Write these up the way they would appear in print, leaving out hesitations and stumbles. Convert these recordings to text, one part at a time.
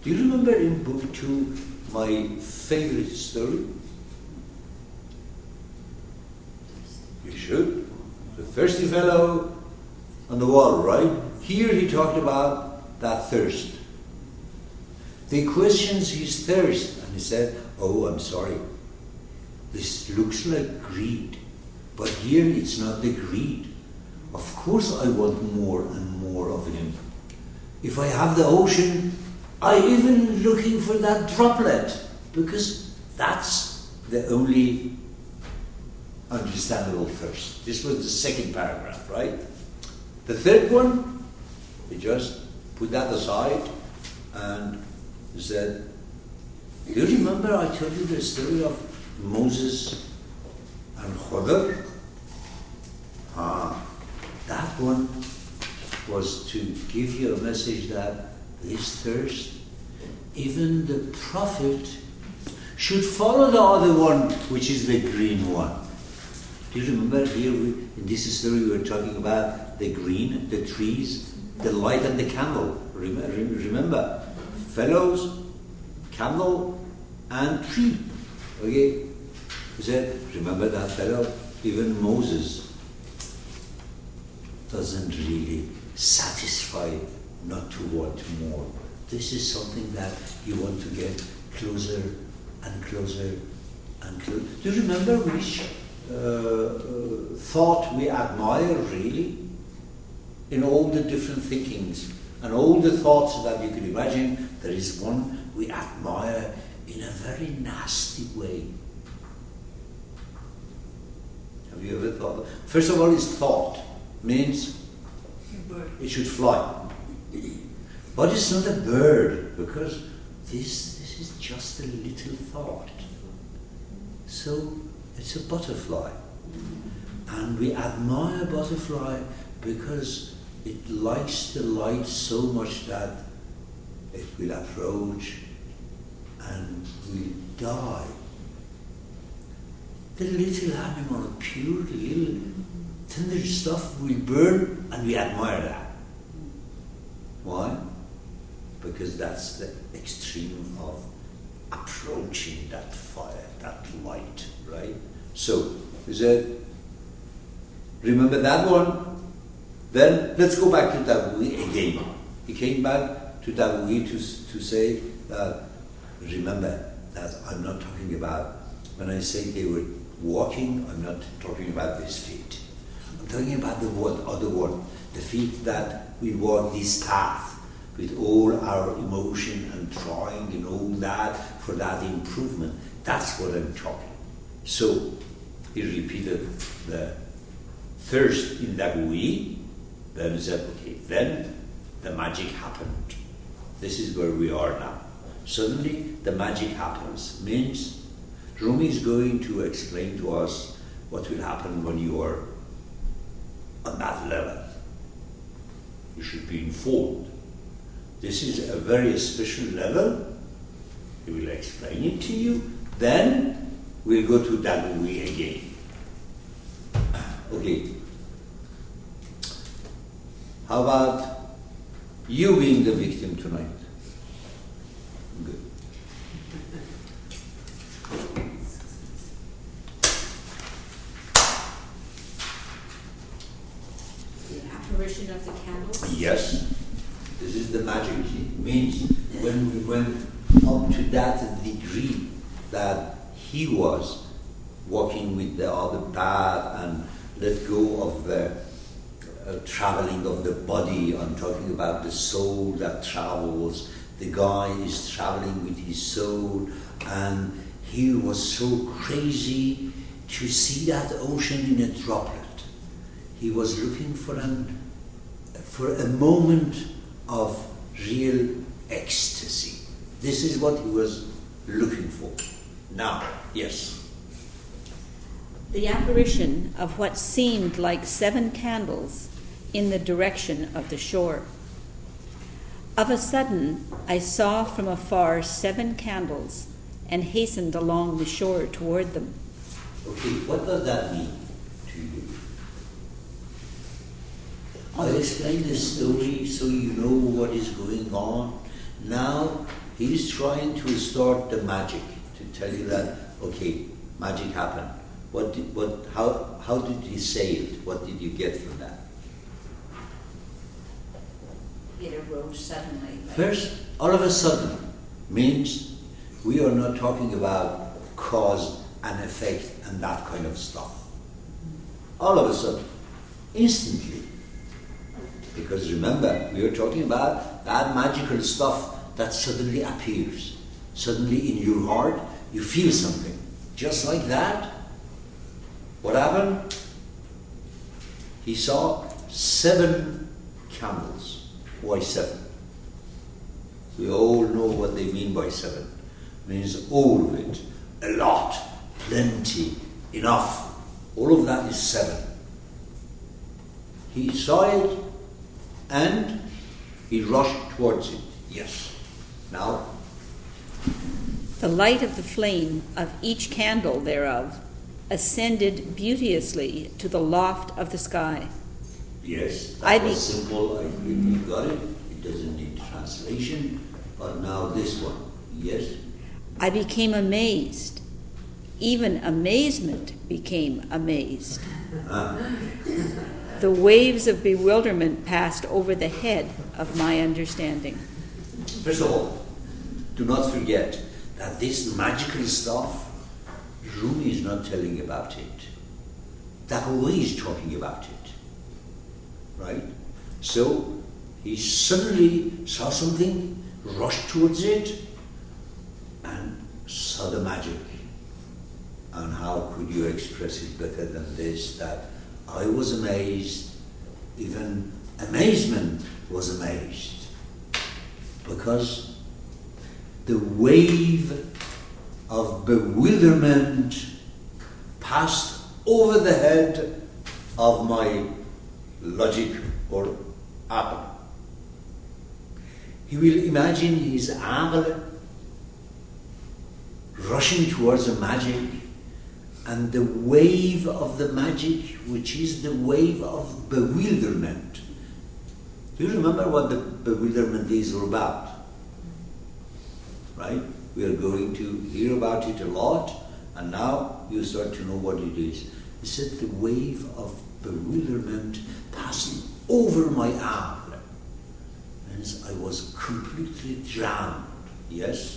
Do you remember in book 2 my favorite story? You should. The thirsty fellow on the wall, right? Here he talked about that thirst. They questions his thirst, and he said, "Oh, I'm sorry. This looks like greed, but here it's not the greed. Of course I want more and more of him. If I have the ocean, I even looking for that droplet, because that's the only understandable thirst." This was the second paragraph, right? The third one, he just put that aside and said, "Do you remember I told you the story of Moses and Khidr?" That one was to give you a message that this thirst, even the prophet should follow the other one, which is the green one. Do you remember here in this story we were talking about the green, the trees, the light and the candle. Remember? Fellows, candle and tree. Okay? He said, remember that fellow? Even Moses doesn't really satisfy not to want more. This is something that you want to get closer and closer and closer. Do you remember which thought we admire really? In all the different thinkings and all the thoughts that you can imagine, there is one we admire in a very nasty way. Have you ever thought? First of all, it's thought. Means it should fly. But it's not a bird, because this is just a little thought. So it's a butterfly. And we admire butterfly because it likes the light so much that it will approach and will die. The little animal, pure, little tender stuff will burn, and we admire that. Why? Because that's the extreme of approaching that fire, that light, right? So, he said, remember that one? Then let's go back to Dawoodi again. He came back to Dawoodi to say that, remember that I'm not talking about, when I say they were walking, I'm not talking about this feet. I'm talking about the other one, the feet that we walk this path with all our emotion and trying and all that for that improvement. That's what I'm talking. So he repeated the thirst in Dawoodi. Then he said, okay, then the magic happened. This is where we are now. Suddenly the magic happens. Means Rumi is going to explain to us what will happen when you are on that level. You should be informed. This is a very special level. He will explain it to you. Then we'll go to Dawoodi again. Okay. How about you being the victim tonight? Good. Apparition of the candles? Yes. This is the magic. It means when we went up to that degree that he was walking with the other path and let go of the traveling of the body. I'm talking about the soul that travels. The guy is traveling with his soul, and he was so crazy to see that ocean in a droplet. He was looking for a moment of real ecstasy. This is what he was looking for. Now, yes. The apparition of what seemed like 7 candles in the direction of the shore. Of a sudden, I saw from afar 7 candles and hastened along the shore toward them. Okay, what does that mean to you? I'll explain the story so you know what is going on. Now, He's trying to restore the magic, to tell you that, okay, magic happened. How did he say it? What did you get from that? It arose suddenly. First, all of a sudden means we are not talking about cause and effect and that kind of stuff. All of a sudden, instantly. Because remember, we are talking about that magical stuff that suddenly appears. Suddenly in your heart, you feel something. Just like that. What happened? He saw 7 candles. Why 7? We all know what they mean by 7. It means all of it, a lot, plenty, enough. All of that is 7. He saw it and he rushed towards it. Yes. Now? The light of the flame of each candle thereof ascended beauteously to the loft of the sky. Yes, that was simple. I really got it. It doesn't need translation. But now this one. Yes? I became amazed. Even amazement became amazed. The waves of bewilderment passed over the head of my understanding. First of all, do not forget that this magical stuff, Rumi is not telling about it. Dahouri is talking about it. Right? So, he suddenly saw something, rushed towards it, and saw the magic. And how could you express it better than this? That I was amazed, even amazement was amazed. Because the wave of bewilderment passed over the head of my logic or aql. He will imagine his aql rushing towards the magic, and the wave of the magic, which is the wave of bewilderment. Do you remember what the bewilderment is all about? Right? We are going to hear about it a lot, and now you start to know what it is. He said the wave of bewilderment passed over my arm, and I was completely drowned. Yes?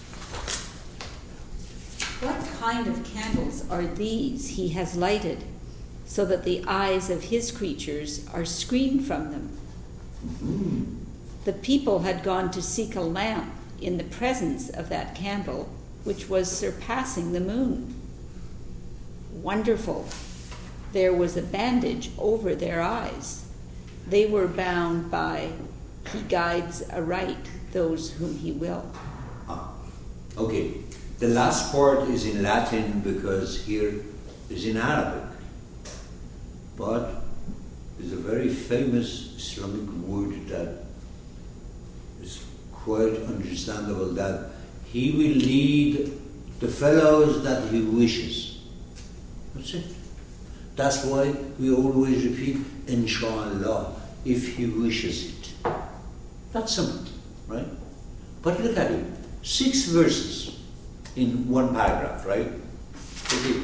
What kind of candles are these he has lighted, so that the eyes of his creatures are screened from them? Mm-hmm. The people had gone to seek a lamp in the presence of that candle, which was surpassing the moon. Wonderful! There was a bandage over their eyes. They were bound by, he guides aright those whom he will. Okay. The last part is in Latin because here is in Arabic. But there's a very famous Islamic word that is quite understandable, that he will lead the fellows that he wishes. That's it. That's why we always repeat, Inshallah, if he wishes it. That's simple, right? But look at it. 6 verses in one paragraph, right? Okay.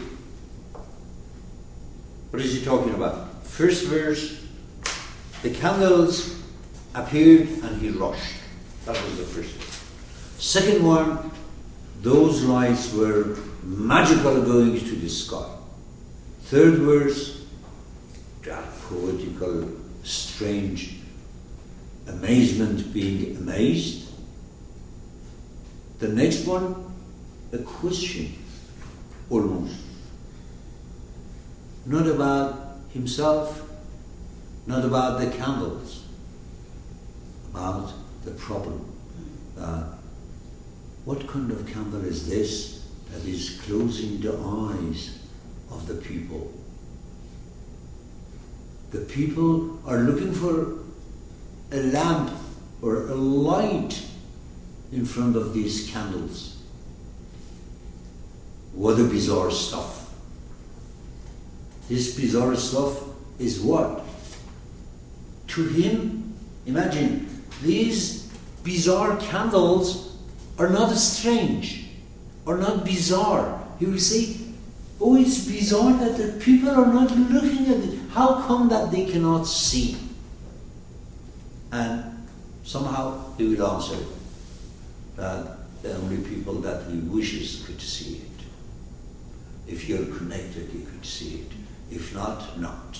What is he talking about? First verse, the candles appeared and he rushed. That was the first one. Second one, those lights were magical going to the sky. Third verse, that poetical, strange amazement being amazed. The next one, a question, almost. Not about himself, not about the candles, about the problem. What kind of candle is this that is closing the eyes of the people? The people are looking for a lamp or a light in front of these candles. What a bizarre stuff. This bizarre stuff is what? To him, imagine, these bizarre candles are not strange, or not bizarre. You will say, oh, it's bizarre that the people are not looking at it. How come that they cannot see? And somehow he will answer that the only people that he wishes could see it. If you're connected, you could see it. If not, not.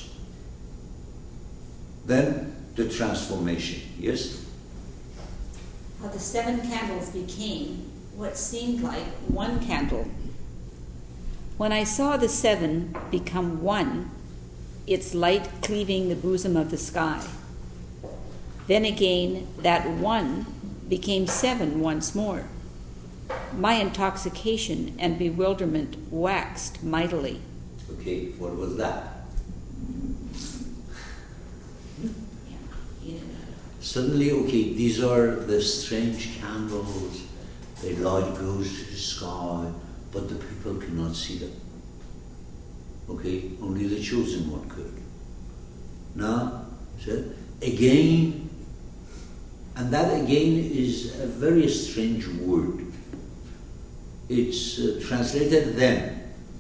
Then the transformation, yes? How the 7 candles became what seemed like one candle. When I saw the 7 become one, its light cleaving the bosom of the sky, then again that one became 7 once more. My intoxication and bewilderment waxed mightily. Okay, what was that? Suddenly, okay, these are the strange candles, the light goes to the sky, but the people cannot see them. Okay, only the chosen one could. Now, so again, and that again is a very strange word. It's translated then.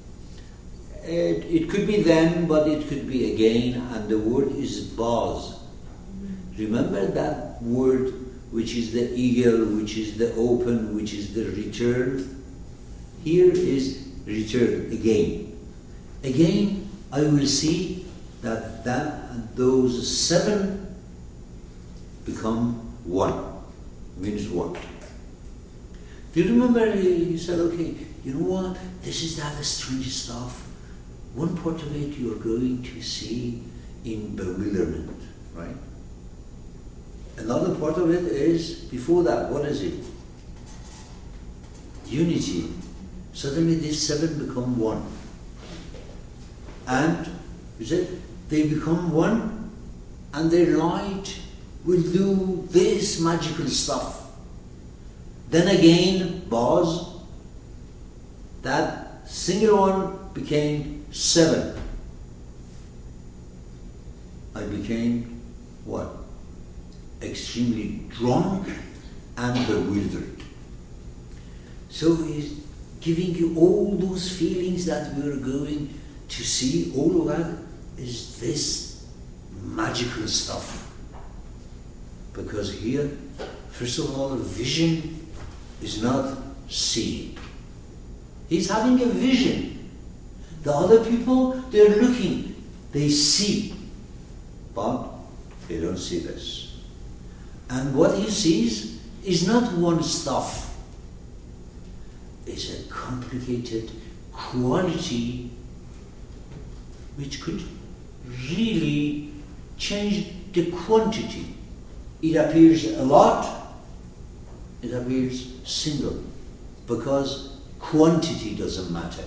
It could be then, but it could be again, and the word is baz. Remember that word, which is the eagle, which is the open, which is the return? Here is return, again. Again, I will see that those 7 become one. Means one. Do you remember he said, okay, you know what? This is that strange stuff. One part of it you are going to see in bewilderment, right? Another part of it is, before that, what is it? Unity. Suddenly these 7 become one. And, you said, they become one, and their light will do this magical stuff. Then again, baz, that single one became 7. I became what? Extremely drunk and bewildered. So he's giving you all those feelings that we're going to see. All of that is this magical stuff. Because here, first of all, vision is not seeing. He's having a vision. The other people, they're looking, they see, but they don't see this. And what he sees is not one stuff. It's a complicated quality which could really change the quantity. It appears a lot, it appears single, because quantity doesn't matter.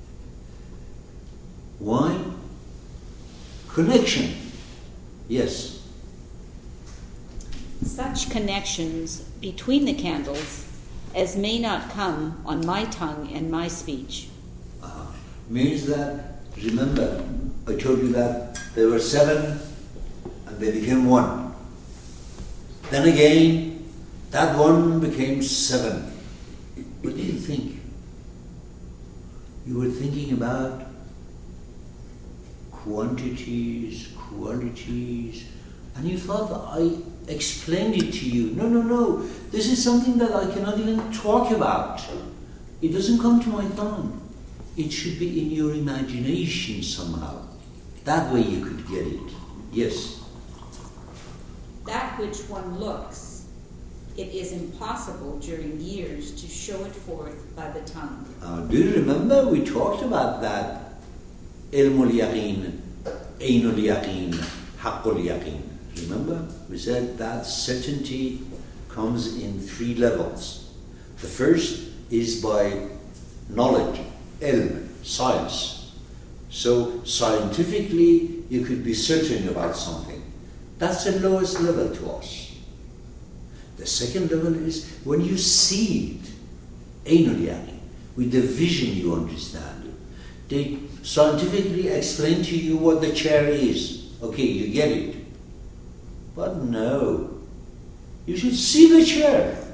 Why? Connection. Yes. Such connections between the candles as may not come on my tongue and my speech. Means that, remember, I told you that there were 7 and they became 1. Then again, that 1 became 7. What did you think? You were thinking about quantities, qualities, and you thought I explained it to you. No. This is something that I cannot even talk about. It doesn't come to my tongue. It should be in your imagination somehow. That way you could get it. Yes. That which one looks, it is impossible during years to show it forth by the tongue. Do you remember we talked about that? Ilmul yaqeen, Ainul yaqeen, Haqqul yaqeen. Remember? We said that certainty comes in 3 levels. The first is by knowledge, ilm, science. So scientifically you could be certain about something. That's the lowest level to us. The second level is when you see it, Ainul yaqeen, with the vision you understand it. They scientifically explain to you what the chair is. Okay, you get it. But no, you should see the chair.